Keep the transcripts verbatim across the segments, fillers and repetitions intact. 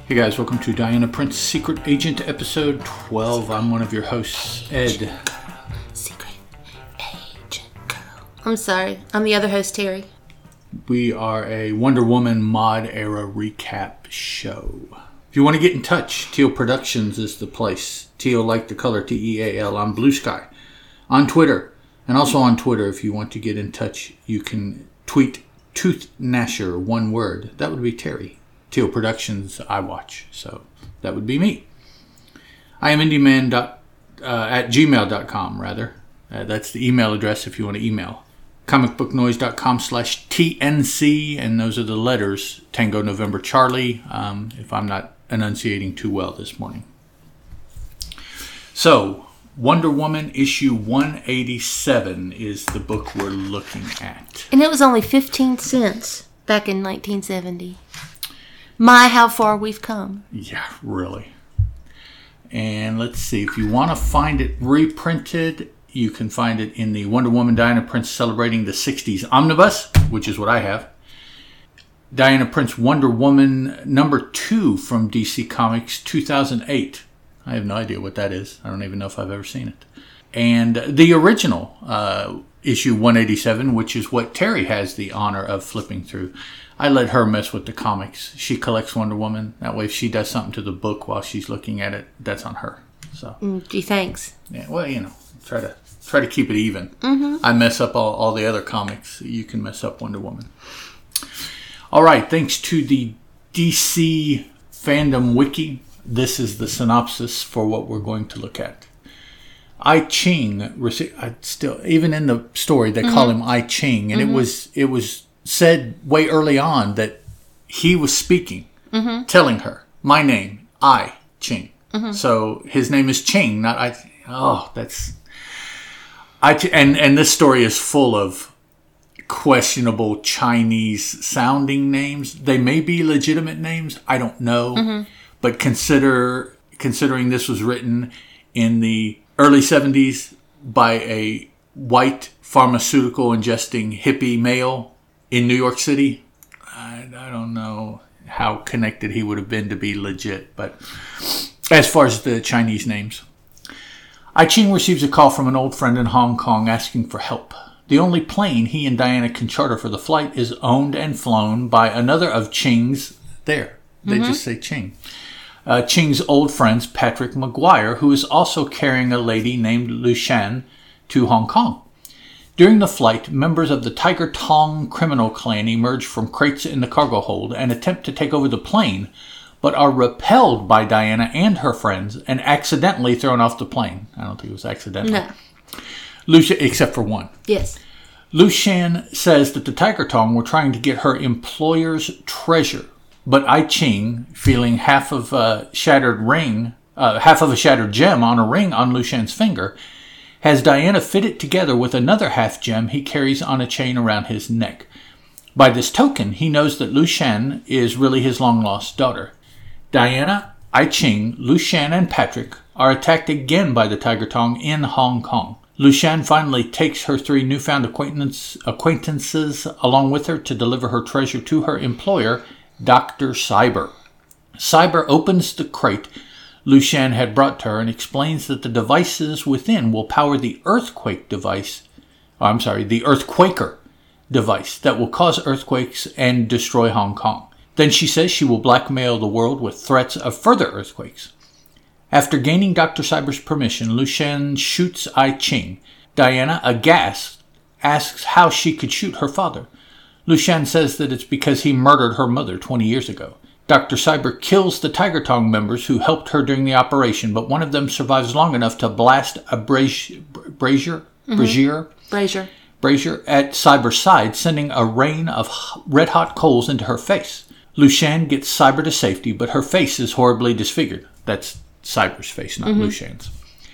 Hey guys, welcome to Diana Prince Secret Agent episode twelve. I'm one of your hosts, Ed. Secret Agent Girl. I'm sorry, I'm the other host, Terry. We are a Wonder Woman mod era recap show. If you want to get in touch, Teal Productions is the place. Teal like the color T E A L on Blue Sky. On Twitter. And also on Twitter, if you want to get in touch, you can tweet Tooth Gnasher, one word. That would be Terry. Teal Productions, I watch. So that would be me. I am indieman dot, uh, at gmail dot com, rather. Uh, that's the email address if you want to email. comicbooknoise.com slash TNC, and those are the letters, Tango November Charlie, um, if I'm not enunciating too well this morning. So, Wonder Woman issue one eighty-seven is the book we're looking at. And it was only fifteen cents back in nineteen seventy. My, how far we've come. Yeah, really. And let's see, if you want to find it reprinted, you can find it in the Wonder Woman Diana Prince Celebrating the sixties Omnibus, which is what I have. Diana Prince Wonder Woman number two from D C Comics two thousand eight. I have no idea what that is. I don't even know if I've ever seen it. And the original uh, issue one eighty-seven, which is what Terry has the honor of flipping through. I let her mess with the comics. She collects Wonder Woman. That way if she does something to the book while she's looking at it, that's on her. So, mm, gee, thanks. Yeah, well, you know, try to try to keep it even. Mm-hmm. I mess up all, all the other comics. You can mess up Wonder Woman. All right, thanks to the D C Fandom Wiki, this is the synopsis for what we're going to look at. I Ching, I still even in the story they mm-hmm. call him I Ching, and mm-hmm. it was it was said way early on that he was speaking, mm-hmm. telling her my name, I Ching. Mm-hmm. So his name is Ching, not I. Oh, that's I. And and this story is full of questionable Chinese sounding names. They may be legitimate names. I don't know. Mm-hmm. But consider considering this was written in the early seventies by a white pharmaceutical ingesting hippie male in New York City, I, I don't know how connected he would have been to be legit. But as far as the Chinese names, I Ching receives a call from an old friend in Hong Kong asking for help. The only plane he and Diana can charter for the flight is owned and flown by another of Ching's. There, they mm-hmm. just say Ching. Uh, Ching's old friends, Patrick Maguire, who is also carrying a lady named Lu Shan to Hong Kong. During the flight, members of the Tiger Tong criminal clan emerge from crates in the cargo hold and attempt to take over the plane, but are repelled by Diana and her friends and accidentally thrown off the plane. I don't think it was accidental. No. Lu Shan, except for one. Yes. Lu Shan says that the Tiger Tong were trying to get her employer's treasure. But I Ching, feeling half of a shattered ring, uh, half of a shattered gem on a ring on Lu Shan's finger, has Diana fit it together with another half gem he carries on a chain around his neck. By this token, he knows that Lu Shan is really his long-lost daughter. Diana, I Ching, Lu Shan, and Patrick are attacked again by the Tiger Tong in Hong Kong. Lu Shan finally takes her three newfound acquaintance, acquaintances along with her to deliver her treasure to her employer, Doctor Cyber. Cyber opens the crate Lu Shan had brought to her and explains that the devices within will power the earthquake device, oh, I'm sorry, the Earthquaker device that will cause earthquakes and destroy Hong Kong. Then she says she will blackmail the world with threats of further earthquakes. After gaining Doctor Cyber's permission, Lu Shan shoots I Ching. Diana, aghast, asks how she could shoot her father. Lu Shan says that it's because he murdered her mother twenty years ago. Doctor Cyber kills the Tiger Tong members who helped her during the operation, but one of them survives long enough to blast a brazier, brazier, mm-hmm. brazier, brazier, brazier at Cyber's side, sending a rain of red-hot coals into her face. Lu Shan gets Cyber to safety, but her face is horribly disfigured. That's Cyber's face, not mm-hmm. Lu Shan's.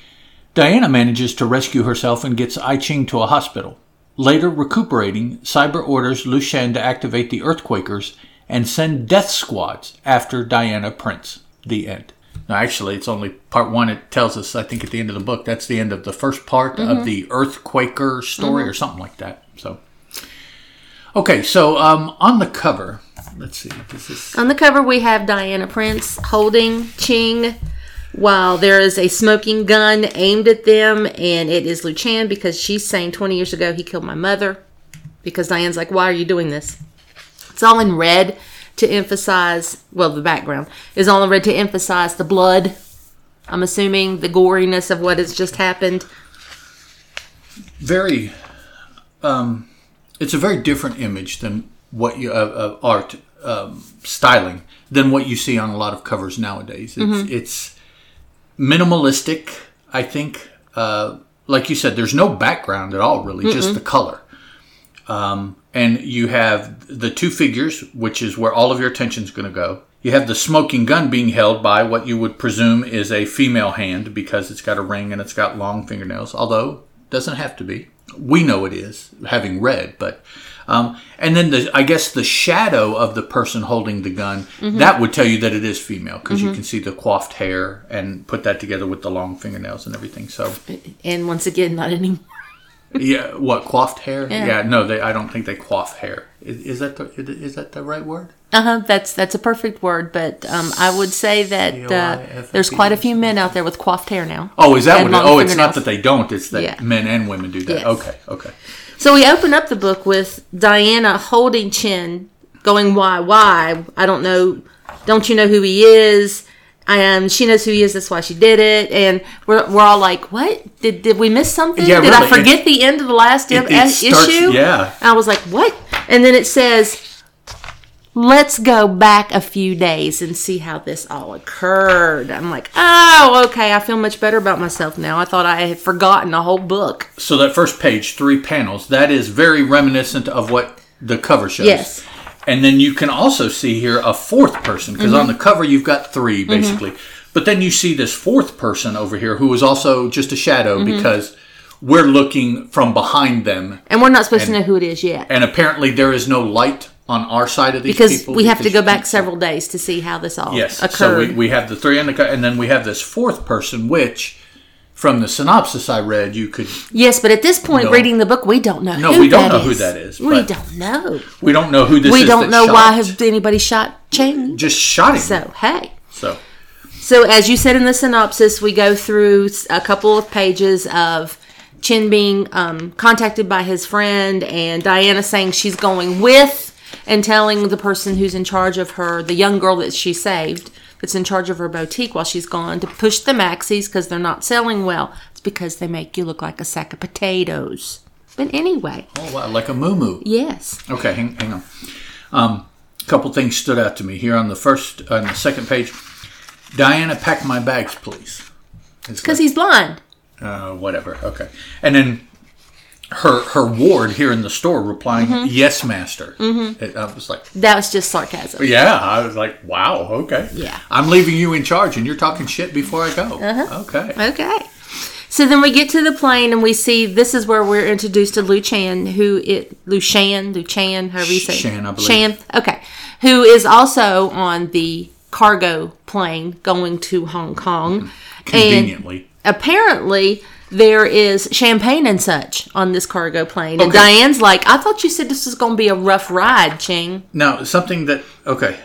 Diana manages to rescue herself and gets I Ching to a hospital. Later, recuperating, Cyber orders Lu Shan to activate the Earthquakers and send death squads after Diana Prince. The end. Now, actually, it's only part one. It tells us, I think, at the end of the book, that's the end of the first part mm-hmm. of the Earthquaker story mm-hmm. or something like that. So, okay, so um, on the cover, let's see. This is On the cover, we have Diana Prince holding Ching while there is a smoking gun aimed at them, and it is Luchan because she's saying twenty years ago he killed my mother. Because Diane's like, why are you doing this? It's all in red to emphasize, well, the background is all in red to emphasize the blood. I'm assuming the goriness of what has just happened. Very, um, it's a very different image than what you, uh, uh, art um, styling than what you see on a lot of covers nowadays. It's, mm-hmm. it's minimalistic, I think. Uh, like you said, there's no background at all, really, Mm-mm. just the color. Um, and you have the two figures, which is where all of your attention is going to go. You have the smoking gun being held by what you would presume is a female hand because it's got a ring and it's got long fingernails, although it doesn't have to be. We know it is, having read. But um, and then the, I guess the shadow of the person holding the gun, mm-hmm. that would tell you that it is female because mm-hmm. you can see the coiffed hair and put that together with the long fingernails and everything. So, and once again, not anymore. Yeah, what, coiffed hair? Yeah, yeah no, they. I don't think they coif hair. Is, is that the is that the right word? Uh huh. That's that's a perfect word, but um, I would say that uh, there's quite a few men out there with coiffed hair now. Oh, is that what? It, oh, it's not that they don't. It's that yeah. men and women do that. Yes. Okay, okay. So we open up the book with Diana holding Chin, going, "Why, why? I don't know. Don't you know who he is?" And she knows who he is. That's why she did it. And we're we're all like, "What? Did did we miss something? Yeah, did really. I forget it, the end of the last it, it issue?" Starts, yeah. And I was like, "What?" And then it says, "Let's go back a few days and see how this all occurred." I'm like, "Oh, okay. I feel much better about myself now. I thought I had forgotten a whole book." So that first page, three panels, that is very reminiscent of what the cover shows. Yes. And then you can also see here a fourth person, because mm-hmm. on the cover you've got three, basically. Mm-hmm. But then you see this fourth person over here who is also just a shadow mm-hmm. because we're looking from behind them. And we're not supposed and, to know who it is yet. And apparently there is no light on our side of these because people. We because we have to go back several days to see how this all yes. occurred. So we, we have the three, on the, and then we have this fourth person, which... From the synopsis I read, you could... Yes, but at this point, know, reading the book, we don't know no, who we don't that know is. who that is. We don't know. We don't know who this we is We don't know shot. why has anybody shot Ching. Just shot him. So, hey. So, so, as you said in the synopsis, we go through a couple of pages of Chin being um, contacted by his friend and Diana saying she's going with and telling the person who's in charge of her, the young girl that she saved, that's in charge of her boutique while she's gone, to push the maxis because they're not selling well. It's because they make you look like a sack of potatoes. But anyway. Oh, wow. Like a moo-moo. Yes. Okay, hang, hang on. Um, a couple things stood out to me. Here on the first, on the second page, Diana, pack my bags, please. Because like, he's blind. Uh, whatever. Okay. And then her her ward here in the store replying, mm-hmm. yes, master. Mm-hmm. It, I was like... That was just sarcasm. Yeah. I was like, wow, okay. Yeah. I'm leaving you in charge and you're talking shit before I go. Uh-huh. Okay. Okay. So then we get to the plane and we see, this is where we're introduced to Lu Chan, who it, Lu Shan, Lu Chan, however you say it. Shan, I believe. Shan, okay. Who is also on the cargo plane going to Hong Kong. Conveniently. And apparently... there is champagne and such on this cargo plane. And okay. Diane's like, I thought you said this was going to be a rough ride, Ching. Now, something that, okay.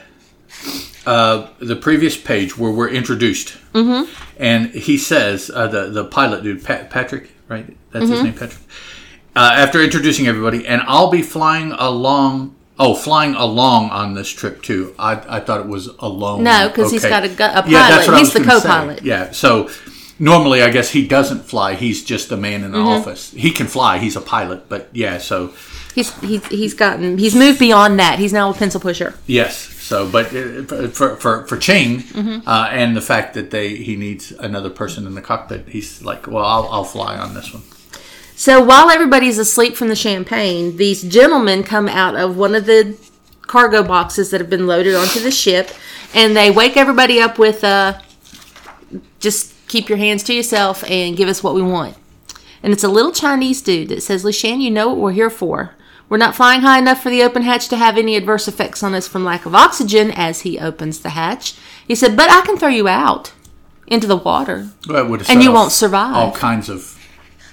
Uh, the previous page where we're introduced. Mm-hmm. And he says, uh, the, the pilot dude, Pat, Patrick, right? That's mm-hmm. his name, Patrick. Uh, after introducing everybody, and I'll be flying along... Oh, flying along on this trip, too. I I thought it was alone. No, because okay. he's got a, a pilot. Yeah, that's what he's I was the co-pilot. Say. Yeah, so... Normally, I guess he doesn't fly. He's just a man in the mm-hmm. office. He can fly. He's a pilot. But yeah, so... He's he's he's gotten... He's moved beyond that. He's now a pencil pusher. Yes. So, but for for, for Ching, mm-hmm. uh, and the fact that they he needs another person in the cockpit, he's like, well, I'll, I'll fly on this one. So while everybody's asleep from the champagne, these gentlemen come out of one of the cargo boxes that have been loaded onto the ship, and they wake everybody up with... Uh, just... keep your hands to yourself and give us what we want. And it's a little Chinese dude that says, Lushan, you know what we're here for. We're not flying high enough for the open hatch to have any adverse effects on us from lack of oxygen, as he opens the hatch. He said, but I can throw you out into the water. Well, it would have and you won't survive. All kinds of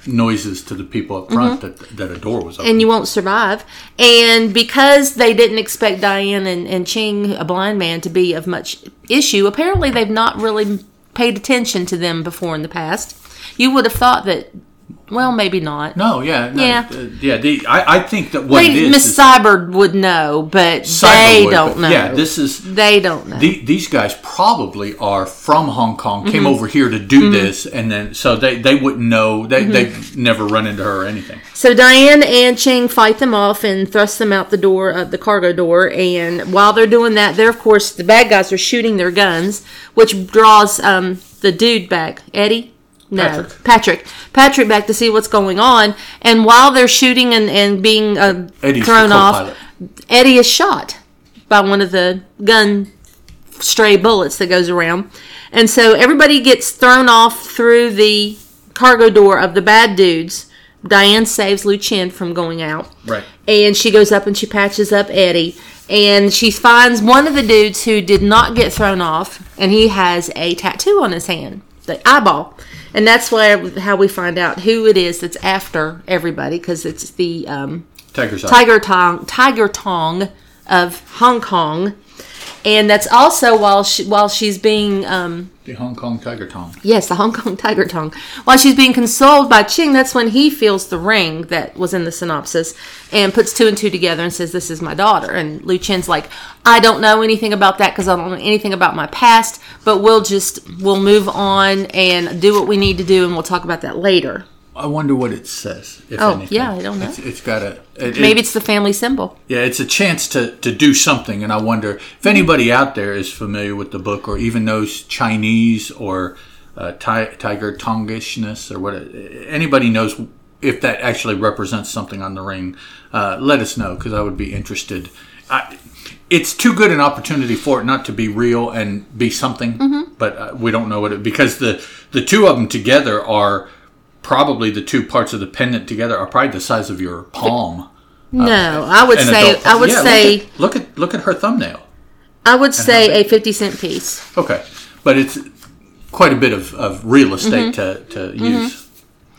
noises to the people up front mm-hmm. that that a door was open. And you won't survive. And because they didn't expect Diane and, and Ching, a blind man, to be of much issue, apparently they've not really paid attention to them before in the past. You would have thought that, well, maybe not. No, yeah. No, yeah. Uh, yeah, the, I, I think that what they, it is... Miss Cyber would know, but Cyber they would, don't but, know. Yeah, this is... They don't know. The, these guys probably are from Hong Kong, came mm-hmm. over here to do mm-hmm. this, and then, so they, they wouldn't know, they, mm-hmm. they've never run into her or anything. So Diane and Ching fight them off and thrust them out the door, uh, the cargo door, and while they're doing that, they're, of course, the bad guys are shooting their guns, which draws um, the dude back. Eddie? No, Patrick. Patrick. Patrick back to see what's going on. And while they're shooting and, and being uh, thrown off, Eddie is shot by one of the gun stray bullets that goes around. And so everybody gets thrown off through the cargo door of the bad dudes. Diane saves Lu Chen from going out. Right. And she goes up and she patches up Eddie. And she finds one of the dudes who did not get thrown off. And he has a tattoo on his hand. The eyeball. And that's why how we find out who it is that's after everybody, because it's the um, Tiger Tiger Tong, Tiger Tong of Hong Kong, and that's also while she, while she's being um, the Hong Kong Tiger Tong. Yes, the Hong Kong Tiger Tong. While she's being consoled by Ching, that's when he feels the ring that was in the synopsis and puts two and two together and says, "This is my daughter." And Lu Chen's like, "I don't know anything about that because I don't know anything about my past, but we'll just, we'll move on and do what we need to do, and we'll talk about that later." I wonder what it says, if oh, anything. yeah, I don't know. It's, it's got a... It, Maybe it, it's the family symbol. Yeah, it's a chance to, to do something, and I wonder if anybody out there is familiar with the book or even knows Chinese or uh, ti- Tiger Tongishness or what... Anybody knows if that actually represents something on the ring, uh, let us know, because I would be interested. I, it's too good an opportunity for it not to be real and be something, mm-hmm. but uh, we don't know what it... Because the, the two of them together are... Probably the two parts of the pendant together are probably the size of your palm. No, uh, I would say adult, I would yeah, say look at, look at look at her thumbnail. I would say a fifty cent piece. Okay, but it's quite a bit of, of real estate mm-hmm. to, to mm-hmm. use.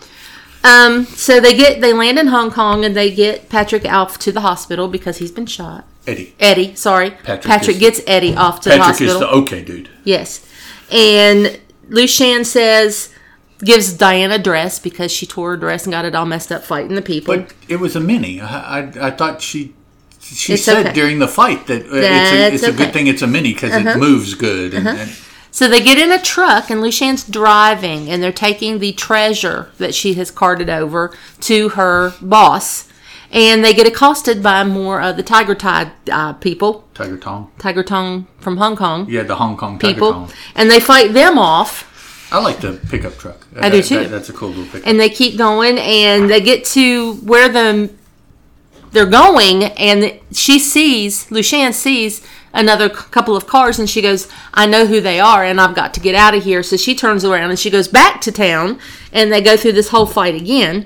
Um, so they get they land in Hong Kong and they get Patrick off to the hospital because he's been shot. Eddie. Eddie, sorry. Patrick, Patrick is, gets Eddie off to Patrick the hospital. Patrick is the okay dude. Yes, and Lu Chen says. Gives Diane a dress because she tore her dress and got it all messed up fighting the people. But it was a mini. I I, I thought she she it's said okay. during the fight that uh, it's a, it's okay. a good thing it's a mini because uh-huh. it moves good. And, uh-huh. and so they get in a truck and Lu Shan's driving and they're taking the treasure that she has carted over to her boss. And they get accosted by more of the Tiger Tide uh, people. Tiger Tong. Tiger Tong from Hong Kong. Yeah, the Hong Kong Tiger people. Tong. And they fight them off. I like the pickup truck. I that, do too. That, that's a cool little pickup. And they keep going, and they get to where the they're going, and she sees, Lu Shan sees another couple of cars, and she goes, "I know who they are, and I've got to get out of here." So she turns around and she goes back to town, and they go through this whole fight again.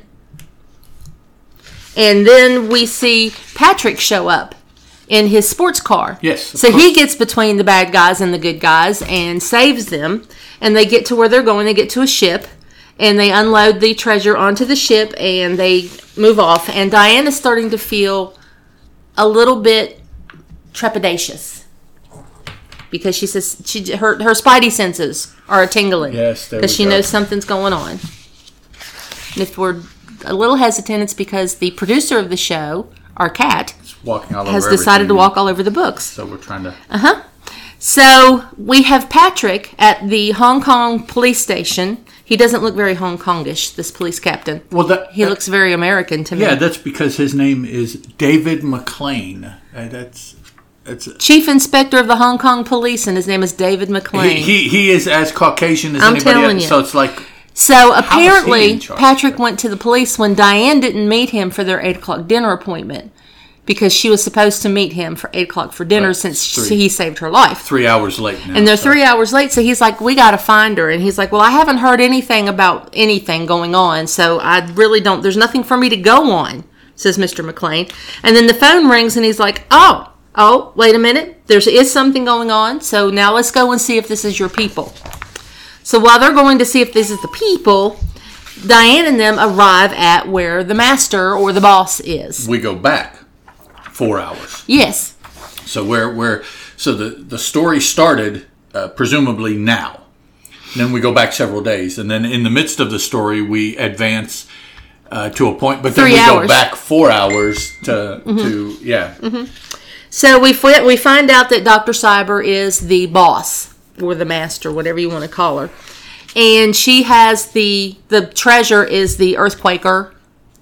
And then we see Patrick show up in his sports car. Yes. So course. He gets between the bad guys and the good guys and saves them. And they get to where they're going. They get to a ship. And they unload the treasure onto the ship. And they move off. And Diane is starting to feel a little bit trepidatious. Because she says she her, her spidey senses are tingling. Yes, there we Because she go. knows something's going on. And if we're a little hesitant, it's because the producer of the show, our cat, walking all has over decided to everything. walk all over the books. So we're trying to... Uh-huh. So we have Patrick at the Hong Kong police station. He doesn't look very Hong Kongish, this police captain. Well, that, he that, looks very American to me. Yeah, that's because his name is David McLean. Uh, that's... It's, Chief Inspector of the Hong Kong Police, and his name is David McLean. He, he, he is as Caucasian as I'm anybody telling else. you. So it's like... So apparently, charge, Patrick went to the police when Diane didn't meet him for their eight o'clock dinner appointment. Because she was supposed to meet him for eight o'clock for dinner right. since three, he saved her life. Three hours late now. And they're so. three hours late, so he's like, we got to find her. And he's like, well, I haven't heard anything about anything going on, so I really don't, there's nothing for me to go on, says Mister McLean. And then the phone rings, and he's like, oh, oh, wait a minute, there is something going on, so now let's go and see if this is your people. So while they're going to see if this is the people, Diane and them arrive at where the master or the boss is. We go back four hours. Yes. So where where so the the story started uh, presumably now. Then we go back several days, and then in the midst of the story, we advance uh, to a point. But then Three we hours. go back four hours to Mm-hmm. to yeah. Mm-hmm. So we f- we find out that Doctor Cyber is the boss or the master, whatever you want to call her, and she has the the treasure is the Earthquaker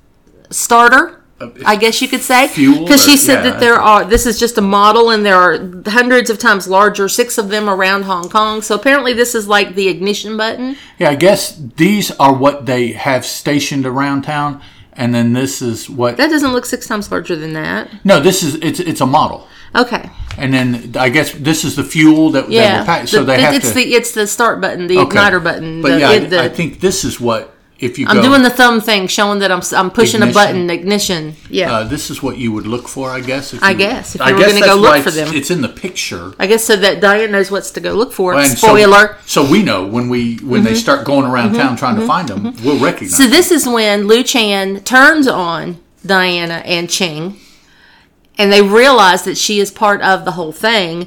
starter. I guess you could say, Fuel, because she or- said yeah, that there are. This is just a model, and there are hundreds of times larger. Six of them around Hong Kong. So apparently, this is like the ignition button. Yeah, I guess these are what they have stationed around town, and then this is what. That doesn't look six times larger than that. No, this is it's it's a model, Okay. and then I guess this is the fuel that Yeah. that will pack. So The- they have it's to. the it's the start button, the Okay. igniter button. But the, yeah, it- the, I, I think this is what if you. I'm go, doing the thumb thing, showing that I'm I'm pushing Ignition. a button, ignition. Yeah. Uh, this is what you would look for, I guess. If I you, guess, if I you were guess gonna go that's look why for it's- them. It's in the picture. I guess so that Diane knows what's to go look for. And so- Spoiler. So, we know when we when they start going around town trying to find them, we'll recognize. So this is when Liu Chan turns on Diana and Ching, and they realize that she is part of the whole thing,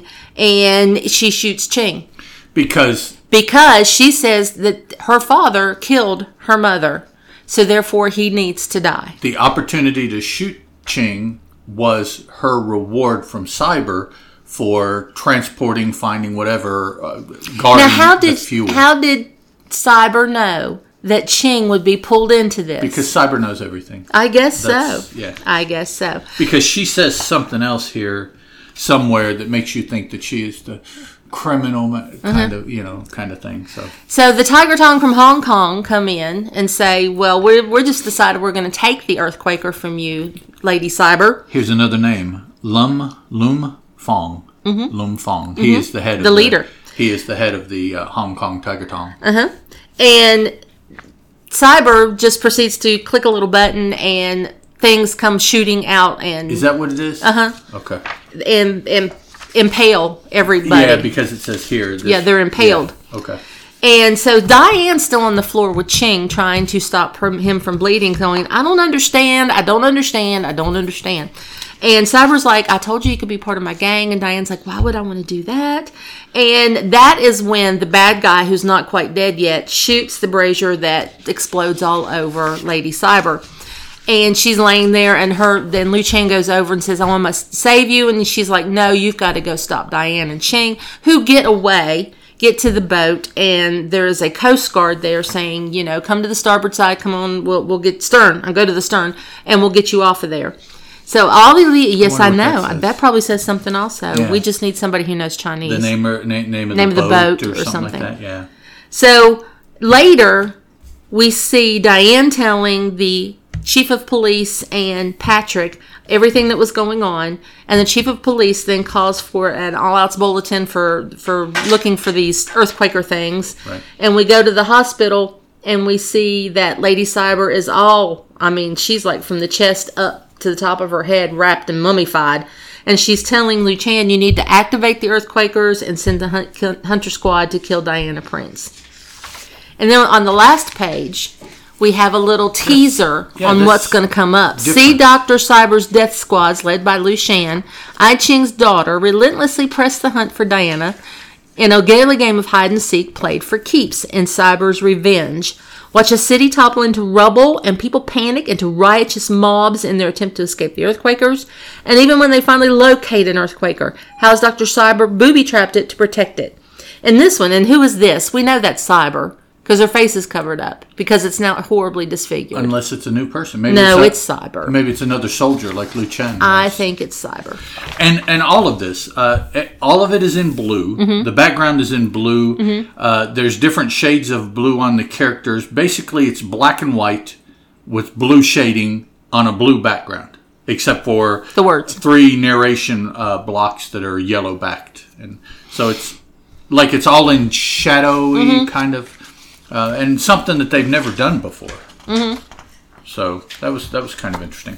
and she shoots Ching because because she says that her father killed her mother, so therefore he needs to die. the opportunity to shoot Ching was her reward from Cyber for transporting, finding whatever, uh, guarding Now, how the did fuel. how did Cyber know that Ching would be pulled into this? because Cyber knows everything. I guess so. That's- yeah. I guess so. Because she says something else here somewhere that makes you think that she is the criminal ma- kind Mm-hmm. of, you know, kind of thing. So So the Tiger Tong from Hong Kong come in and say, well, we're, we're just decided we're going to take the Earthquaker from you, Lady Cyber. here's another name. Lum Lum Fong. Lum Fong. He is the head of Mm-hmm. The leader. He is the head of the uh, Hong Kong Tiger Tong. Uh-huh. And Cyber just proceeds to click a little button and things come shooting out and Is that what it is? Uh-huh. Okay. and, and impale everybody. Yeah, because it says here. this- Yeah, they're impaled. Yeah, okay. And so Diane's still on the floor with Ching trying to stop her, him from bleeding, going, I don't understand, I don't understand, I don't understand. And Cyber's like, I told you you could be part of my gang. And Diane's like, why would I want to do that? And that is when the bad guy, who's not quite dead yet, shoots the brazier that explodes all over Lady Cyber. And she's laying there, and her then Liu Chang goes over and says, oh, I must save you. And she's like, no, you've got to go stop Diane and Ching, who get away, get to the boat, and there is a Coast Guard there saying, you know, come to the starboard side, come on, we'll, we'll get stern, I'll go to the stern, and we'll get you off of there. So all the, yes, I, wonder what know, that that, says. probably says something also. Yeah. We just need somebody who knows Chinese. The name, or, na- name of Name the of the boat, boat or, or something, something. like that. Yeah. So later, we see Diane telling the chief of police and Patrick everything that was going on, and the chief of police then calls for an all-outs bulletin for for looking for these Earthquaker things. Right. And we go to the hospital, and we see that Lady Cyber is all, I mean, she's like from the chest up to the top of her head, wrapped and mummified. And she's telling Liu Chan, you need to activate the Earthquakers and send the hunt, Hunter Squad to kill Diana Prince. And then on the last page, we have a little teaser Yeah, on this what's going to come up. different. See Doctor Cyber's death squads led by Liu Shan, Ai Ching's daughter, relentlessly press the hunt for Diana in a gala game of hide and seek played for keeps in Cyber's revenge. Watch a city topple into rubble and people panic into riotous mobs in their attempt to escape the Earthquakers. And even when they finally locate an Earthquaker, how's Doctor Cyber booby-trapped it to protect it? And this one, and who is this? We know that's Cyber, because her face is covered up, because it's now horribly disfigured. Unless it's a new person. Maybe no, a- it's Cyber. Maybe it's another soldier like Liu Chen. I was. think it's Cyber. And and all of this, uh, eh, all of it is in blue. Mm-hmm. The background is in blue. Uh, there's different shades of blue on the characters. Basically, it's black and white with blue shading on a blue background, except for The words. three narration uh, blocks that are yellow backed, and so it's like it's all in shadowy Mm-hmm. kind of, uh, and something that they've never done before. Mm-hmm. So that was that was kind of interesting.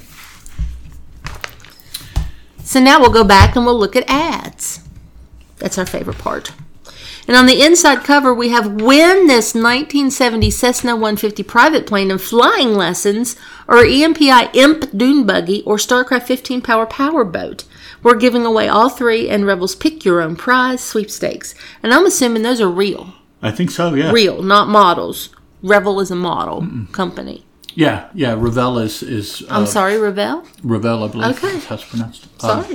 So now we'll go back and we'll look at ads. That's our favorite part. And on the inside cover, we have win this nineteen seventy Cessna one fifty private plane and flying lessons, or E M P I Imp Dune Buggy, or StarCraft fifteen Power Power Boat. We're giving away all three, and Rebels Pick Your Own Prize sweepstakes. And I'm assuming those are real. I think so, yeah. Real, not models. Revel is a model Mm-mm. company. Yeah, yeah. Revell is... is uh, I'm sorry, Revell? Revell, I believe. Okay. That's how it's pronounced. Sorry.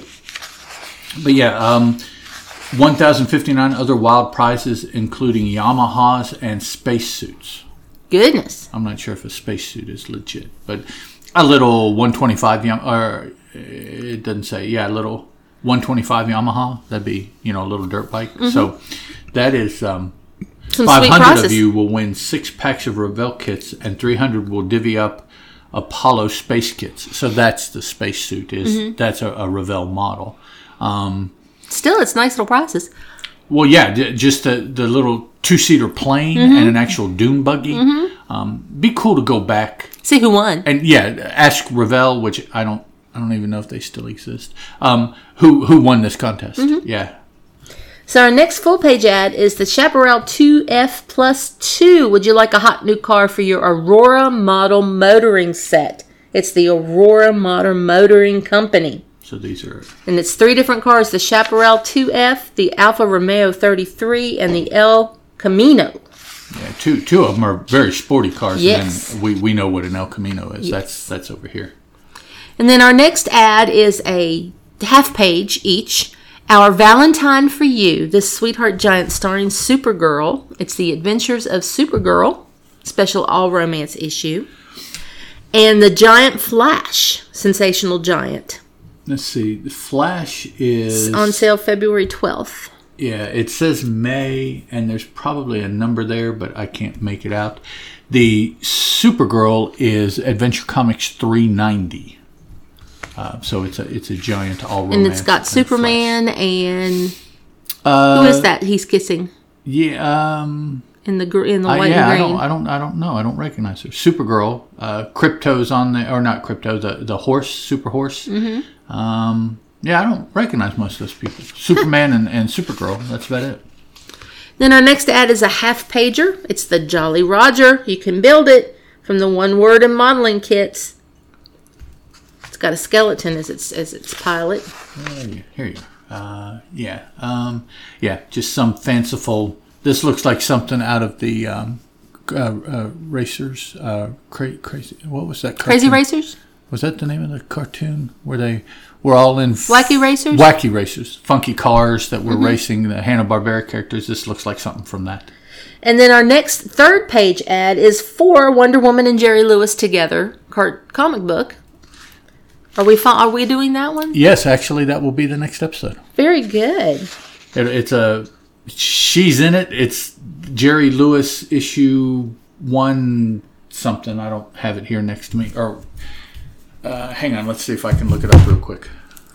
Um, but yeah, um, one thousand fifty-nine other wild prizes, including Yamahas and spacesuits. Goodness. I'm not sure if a spacesuit is legit, but a little one twenty-five... Yam- or it doesn't say. Yeah, a little one twenty-five Yamaha. That'd be, you know, a little dirt bike. Mm-hmm. So that is... Um, Some five hundred sweet of you will win six packs of Revell kits, and three hundred will divvy up Apollo space kits. So that's the spacesuit. Is mm-hmm. That's a, a Revell model. Um, Still, it's nice little prizes. Well, yeah, d- just the, the little two-seater plane mm-hmm. and an actual dune buggy. Mm-hmm. Um, be cool to go back. See who won. And yeah, ask Revell, which I don't I don't even know if they still exist, um, who, who won this contest. Mm-hmm. Yeah. So our next full-page ad is the Chaparral two F Plus two. Would you like a hot new car for your Aurora Model Motoring set? It's the Aurora Model Motoring Company. So these are... And it's three different cars, the Chaparral two F, the Alfa Romeo thirty-three, and the El Camino. Yeah, two two of them are very sporty cars. Yes. And then we, we know what an El Camino is. Yes. That's that's over here. And then our next ad is a half page each. Our Valentine for You, this Sweetheart Giant starring Supergirl. It's the Adventures of Supergirl, special all romance issue. And the Giant Flash, Sensational Giant. Let's see. The Flash is... It's on sale February twelfth. Yeah, it says May, and there's probably a number there, but I can't make it out. The Supergirl is Adventure Comics three ninety. Uh, so it's a it's a giant all romance. And it's got Superman Flash. and uh, who is that he's kissing? Yeah, um, in the gr- in the uh, white yeah, and green. I don't I don't I don't know. I don't recognize her. Supergirl, uh, Crypto's on there, or not Crypto, the the horse, Super Horse. Mm-hmm. Um, yeah, I don't recognize most of those people. Superman and, and Supergirl. That's about it. Then our next ad is a half pager. It's the Jolly Roger. You can build it from the one word and modeling kits. Got a skeleton as its as its pilot. Hey, here you go. Uh, yeah, um, yeah, just some fanciful. This looks like something out of the um, uh, uh, Racers. Uh, cra- crazy. What was that? Cartoon? Crazy Racers. Was that the name of the cartoon where they were all in f- Wacky Racers? Wacky Racers, funky cars that were mm-hmm. racing the Hanna-Barbera characters. This looks like something from that. And then our next third page ad is for Wonder Woman and Jerry Lewis together, cart- comic book. Are we are we doing that one? Yes, actually, that will be the next episode. Very good. It, it's a she's in it. It's Jerry Lewis issue one something. I don't have it here next to me. Or uh, hang on, let's see if I can look it up real quick.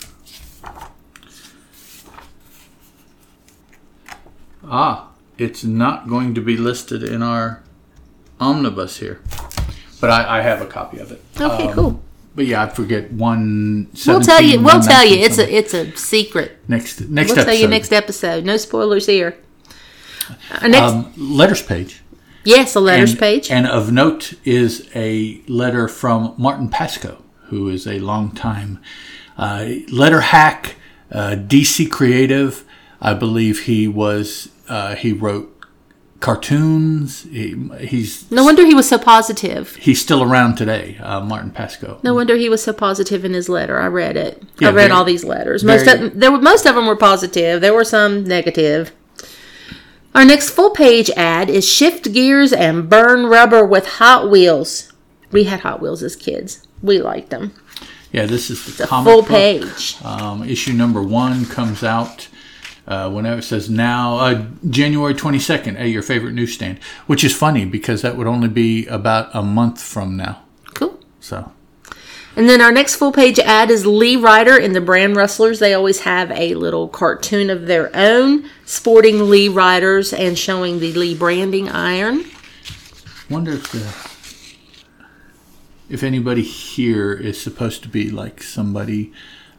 Ah, it's not going to be listed in our omnibus here, but I, I have a copy of it. Okay, um, cool. But yeah, I forget one. We'll tell you. We'll tell you. It's a it's a secret. Next next we'll episode. We'll tell you next episode. No spoilers here. Our next um, letters page. Yes, a letters and, page. And of note is a letter from Martin Pasco, who is a longtime uh, letter hack, uh, D C creative. I believe he was. Uh, he wrote cartoons. He, he's no wonder he was so positive. He's still around today, uh, Martin Pasco. No wonder he was so positive in his letter. I read it. Yeah, I read very, all these letters. Most very, of there were most of them were positive. There were some negative. Our next full page ad is shift gears and burn rubber with Hot Wheels. We had Hot Wheels as kids. We liked them. Yeah, this is the it's comic a full book. page. Um, issue number one comes out. Uh, whenever it says now, uh, January twenty-second at your favorite newsstand, which is funny because that would only be about a month from now. Cool. So, and then our next full page ad is Lee Ryder and the Brand Rustlers. They always have a little cartoon of their own, sporting Lee Ryders and showing the Lee branding iron. Wonder if the if anybody here is supposed to be like somebody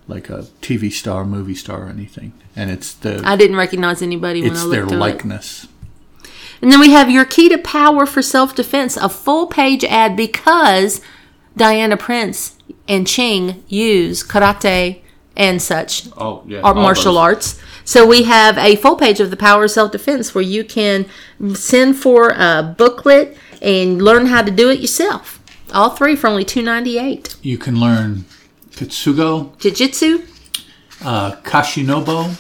like a T V star, movie star, or anything. And it's the I didn't recognize anybody when I it's looked their through it. likeness. And then we have Your Key to Power for Self-Defense, a full-page ad because Diana Prince and Ching use karate and such Oh, yeah. art, martial those. arts. So we have a full page of the Power of Self-Defense where you can send for a booklet and learn how to do it yourself. All three for only two dollars and ninety-eight cents. You can learn Kitsugo, Jiu-Jitsu, uh, Kashinobo,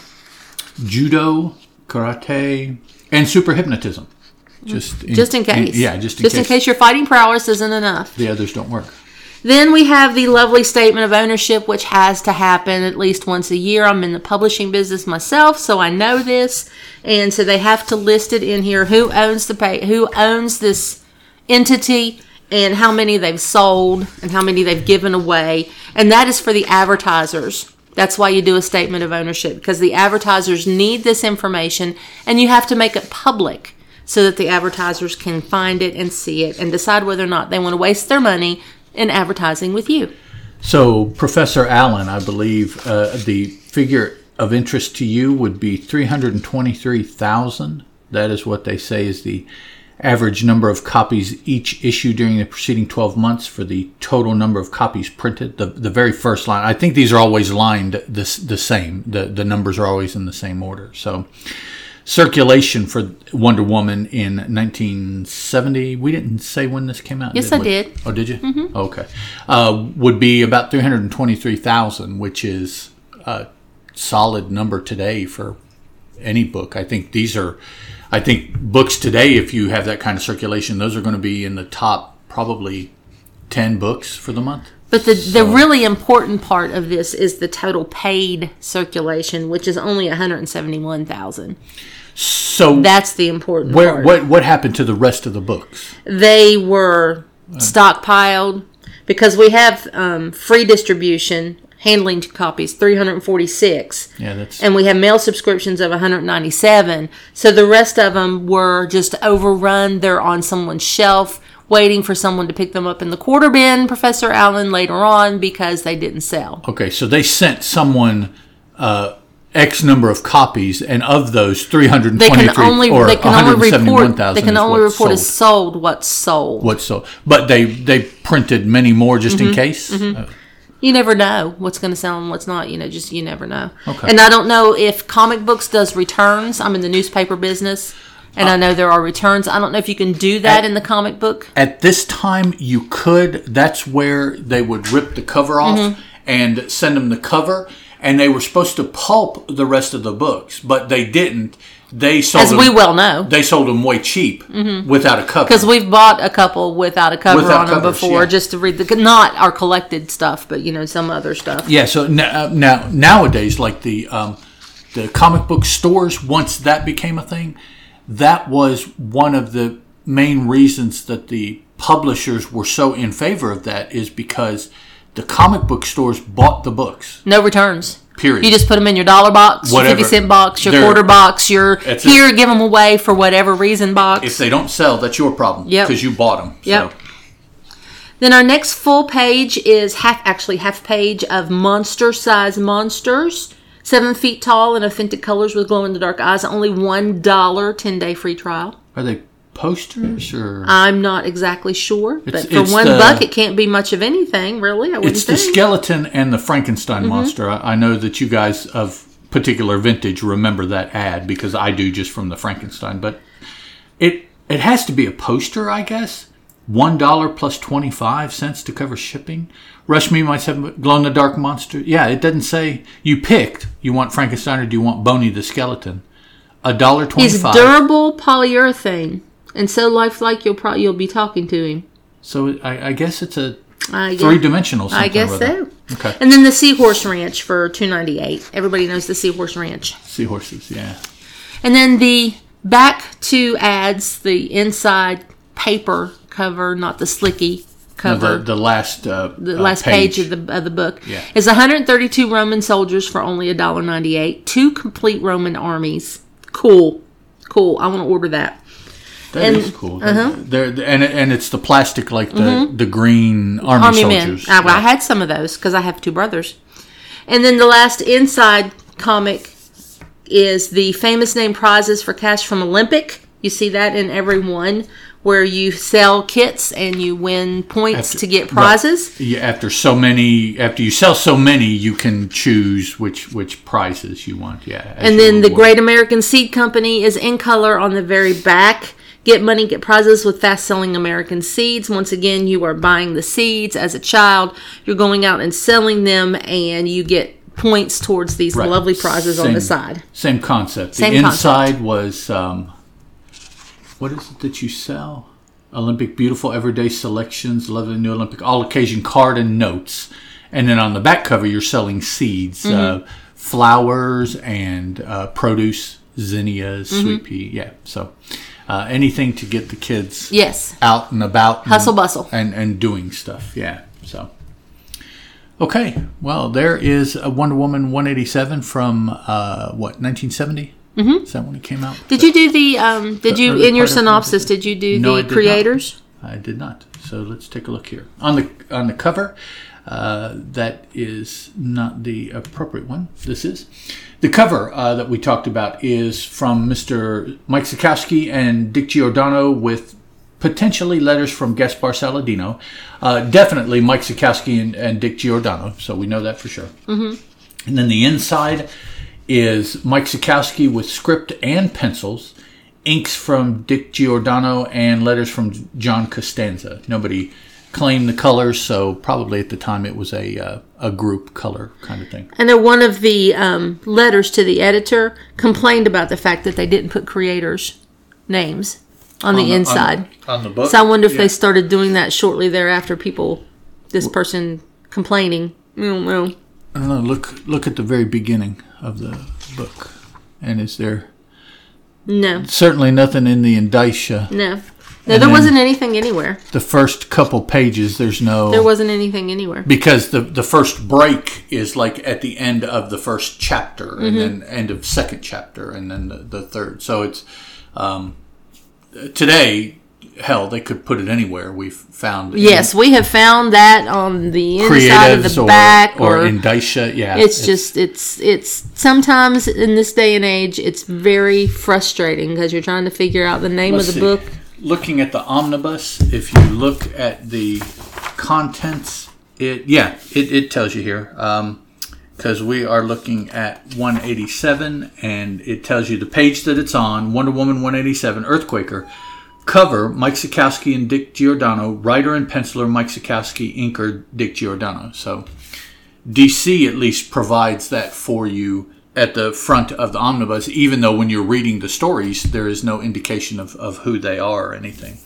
Judo, Karate, and Super Hypnotism. Just in, just in case. in- yeah, just in just case. in case your fighting prowess isn't enough. The others don't work. Then we have the lovely statement of ownership, which has to happen at least once a year. I'm in the publishing business myself, so I know this, and so they have to list it in here who owns the pay, who owns this entity, and how many they've sold, and how many they've given away, and that is for the advertisers. That's why you do a statement of ownership, because the advertisers need this information, and you have to make it public so that the advertisers can find it and see it and decide whether or not they want to waste their money in advertising with you. So, Professor Allen, I believe uh, the figure of interest to you would be three hundred twenty-three thousand. That is what they say is the average number of copies each issue during the preceding twelve months for the total number of copies printed. The the very first line. I think these are always lined the, the same. The, the numbers are always in the same order. So, circulation for Wonder Woman in nineteen seventy. We didn't say when this came out. Yes, did I we? did. Oh, did you? Mm-hmm. Okay. Uh, would be about three hundred twenty-three thousand, which is a solid number today for any book. I think these are, I think books today, if you have that kind of circulation, those are going to be in the top probably ten books for the month. But the, the really important part of this is the total paid circulation, which is only one hundred seventy-one thousand. So That's the important where part. what what happened to the rest of the books? They were stockpiled because we have um, free distribution, handling copies, three hundred forty-six. Yeah, that's And we have mail subscriptions of one hundred ninety-seven. So the rest of them were just overrun. They're on someone's shelf, waiting for someone to pick them up in the quarter bin, Professor Allen, later on, because they didn't sell. okay. So they sent someone uh, X number of copies, and of those, three hundred They twenty-three can only or they can only report one hundred seventy-one thousand they can is only what's report sold. as sold what's sold. What's sold, but they they printed many more just Mm-hmm. in case. Uh, You never know what's going to sell and what's not. You know, just you never know. Okay. And I don't know if comic books does returns. I'm in the newspaper business, and I know there are returns. I don't know if you can do that At- in the comic book. At this time, you could. That's where they would rip the cover off Mm-hmm. and send them the cover, and they were supposed to pulp the rest of the books, but they didn't. They sold As them, we well know. They sold them way cheap without a cover. Because we've bought a couple without a cover Without on them covers, before, yeah. just to read the not our collected stuff, but you know some other stuff. Yeah, so now, now nowadays, like the um, the comic book stores, once that became a thing, that was one of the main reasons that the publishers were so in favor of that, is because the comic book stores bought the books. No returns. Period. You just put them in your dollar box, Whatever. your fifty cent box, your They're- quarter box, your That's here it. give them away for whatever reason box. If they don't sell, that's your problem. Yep. Because you bought them. Yep. Then our next full page is half, actually half page of monster size monsters, seven feet tall and authentic colors with glow in the dark eyes. Only one dollar, ten day free trial. Are they posters or? I'm not exactly sure, It's- but for it's one the- buck, it can't be much of anything, really. I wouldn't It's the think. skeleton and the Frankenstein Mm-hmm. monster. I, I know that you guys of particular vintage remember that ad, because I do, just from the Frankenstein. But it it has to be a poster, I guess. One dollar plus twenty five cents to cover shipping. Rush Me, My Seven Glow in the Dark Monster. Yeah, it doesn't say you picked. You want Frankenstein or do you want Boney the Skeleton? A dollar twenty He's five. durable polyurethane and so lifelike you'll probably you'll be talking to him. So I, I guess it's a I guess, three dimensional. I guess so. Okay. And then the Seahorse Ranch for two ninety eight. Everybody knows the Seahorse Ranch. Seahorses. Yeah. And then the back two ads, the inside paper cover, not the slicky No, cover. the, the last uh, the uh, last page. of the of the book Yeah. is one hundred thirty-two Roman soldiers for only one dollar ninety-eight. Two complete Roman armies. Cool, cool. I want to order that. That is And- cool. uh-huh. They're, and it- and it's the plastic, like the the green army, Army men. soldiers. I, well, I Yeah. had some of those because I have two brothers. And then the last inside comic is the famous name prizes for cash from Olympic. You see that in every one, where you sell kits and you win points after, to get prizes. Right. Yeah, after so many, after you sell so many, you can choose which which prizes you want. Yeah. And then the Great American Seed Company is in color on the very back. Get money, get prizes with fast-selling American seeds. Once again, you are buying the seeds as a child. You're going out and selling them, and you get points towards these right. lovely prizes same, on the side. Same concept. Same the concept. Inside was, um, what is it that you sell? Olympic Beautiful Everyday Selections, eleven New Olympic All Occasion Card and Notes. And then on the back cover, you're selling seeds, mm-hmm. uh, flowers, and uh, produce, zinnias, mm-hmm. sweet pea. Yeah, so... Uh, anything to get the kids yes. out and about. And, hustle bustle. And, and doing stuff. Yeah. So, okay. Well, there is a Wonder Woman one eighty-seven from, uh, what, nineteen seventy? Mm-hmm. Is that when it came out? Did the, you do the, um, did the you, in your synopsis, did you do no, the I creators? Not. I did not. So let's take a look here. On the on the cover, uh, that is not the appropriate one. This is. The cover uh, that we talked about is from Mister Mike Zakowski and Dick Giordano with potentially letters from Gaspar Saladino. Uh, definitely Mike Zakowski and, and Dick Giordano, so we know that for sure. Mm-hmm. And then the inside is Mike Zakowski with script and pencils, inks from Dick Giordano, and letters from John Costanza. Nobody claimed the colors, so probably at the time it was a uh, a group color kind of thing. And then one of the um, letters to the editor complained about the fact that they didn't put creators' names on, on the, the inside. On, on the book? So I wonder if yeah. they started doing that shortly thereafter, people, this person complaining. I don't know. I don't know. Look, look at the very beginning of the book. And is there... No. Certainly nothing in the indicia. No. No, and there wasn't anything anywhere. The first couple pages, there's no... There wasn't anything anywhere. Because the, the first break is like at the end of the first chapter, mm-hmm. and then end of second chapter, and then the, the third. So it's... Um, today, hell, they could put it anywhere. We've found... Yes, we have found that on the inside of the or, back. Or, or indicia, yeah. It's, it's just, it's, it's... Sometimes in this day and age, it's very frustrating because you're trying to figure out the name Let's of the see. book. Looking at the omnibus, if you look at the contents, it yeah, it, it tells you here. Because um, we are looking at one eighty-seven, and it tells you the page that it's on, Wonder Woman one eighty-seven, Earthquaker. Cover, Mike Zakowski and Dick Giordano. Writer and penciler, Mike Zakowski. Inker, Dick Giordano. So D C at least provides that for you at the front of the omnibus, even though when you're reading the stories, there is no indication of, of who they are or anything.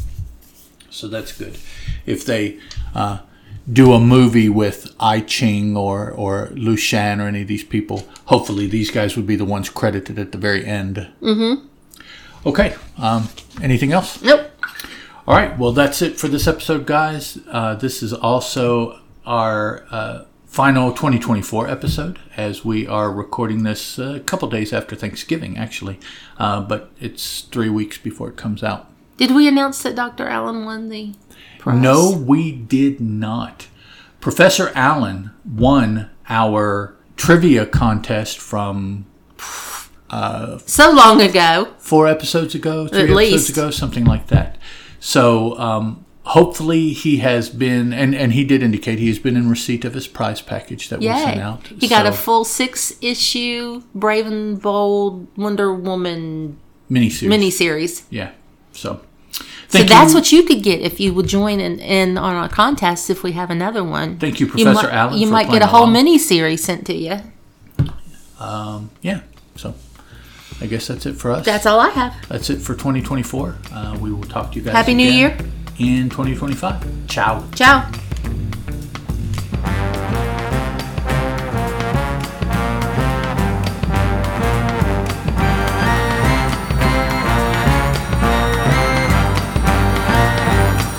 So that's good. If they uh, do a movie with I Ching or, or Lu Shan or any of these people, hopefully these guys would be the ones credited at the very end. Mm-hmm. Okay. Um, anything else? Nope. All right. Well, that's it for this episode, guys. Uh, this is also our... Uh, final twenty twenty-four episode, as we are recording this a couple days after Thanksgiving, actually. Uh, but it's three weeks before it comes out. Did we announce that Doctor Allen won the prize? No, we did not. Professor Allen won our trivia contest from... Uh, so long ago. Four episodes ago, three At episodes least. ago, something like that. So... Um, hopefully he has been, and, and he did indicate he has been in receipt of his prize package that Yay. we sent out. He got so, a full six-issue Brave and Bold Wonder Woman miniseries. miniseries. Yeah. So, so that's you. What you could get if you would join in, in on our contest if we have another one. Thank you, Professor you might, Allen. You for might get a whole miniseries sent to you. Um, yeah. So I guess that's it for us. That's all I have. That's it for twenty twenty-four. Uh, we will talk to you guys Happy again New Year. in twenty twenty-five. Ciao. Ciao.